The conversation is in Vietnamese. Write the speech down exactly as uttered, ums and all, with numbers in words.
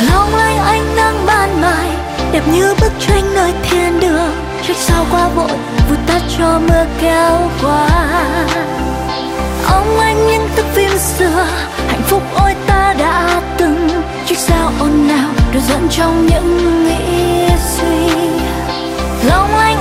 Long lanh ánh nắng ban mai đẹp như bức tranh nơi thiên đường, trách sao qua vội vụt tắt cho mưa kéo qua. Ông anh những thức phim xưa, hạnh phúc ôi ta đã từng, trách sao ồn ào đùa giỡn trong những nghĩ suy. Long lanh